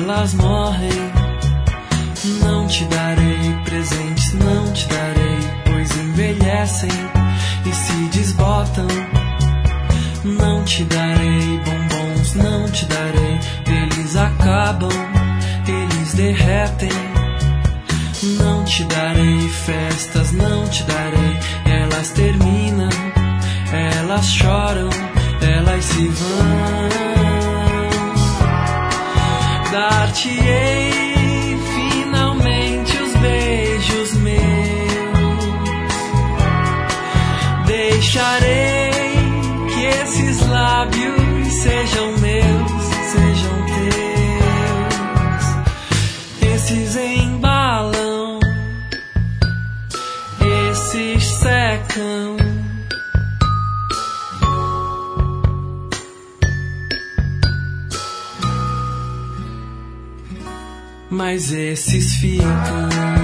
elas morrem. Não te darei presentes, não te darei, pois envelhecem e se desbotam. Não te darei bombons, não te darei, eles acabam, eles derretem. Não te darei festas, não te darei, elas terminam, elas choram, elas se vão. Dar-te-ei finalmente os beijos meus, deixarei que esses lábios sejam meus, sejam teus. Esses embalam, esses secam, mas esses ficam.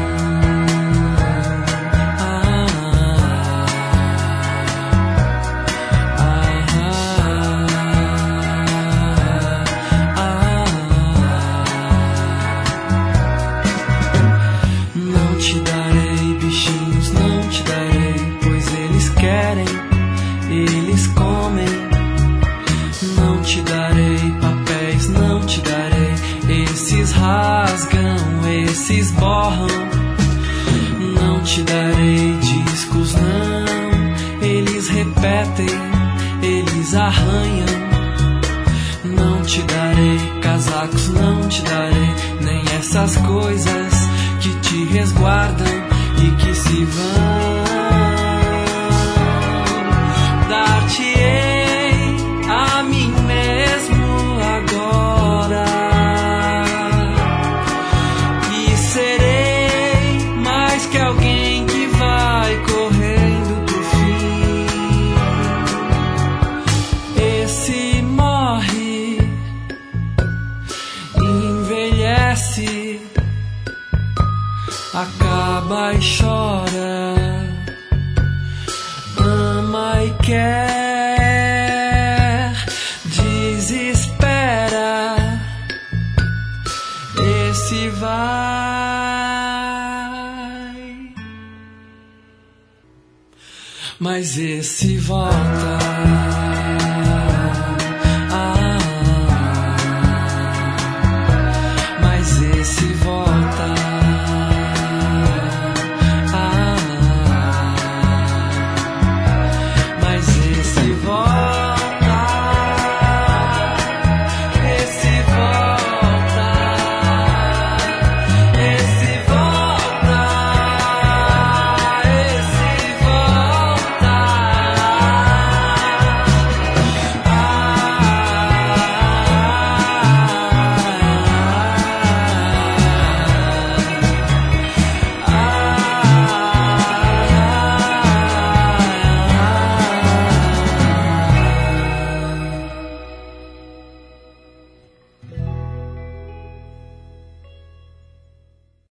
Não te darei bichinhos, não te darei, pois eles querem, eles comem. Não te darei papéis, não te darei, esses rasgam, esses borram. Não te darei discos, não, eles repetem, eles arranham. Não te darei casacos, não te darei, nem essas coisas que te resguardam e que se vão. Dar-te-ei a mim mesmo agora, e serei mais que alguém que vai correndo pro fim. Esse morre, envelhece, acaba e chora, ama e quer, desespera, esse vai, mas esse volta.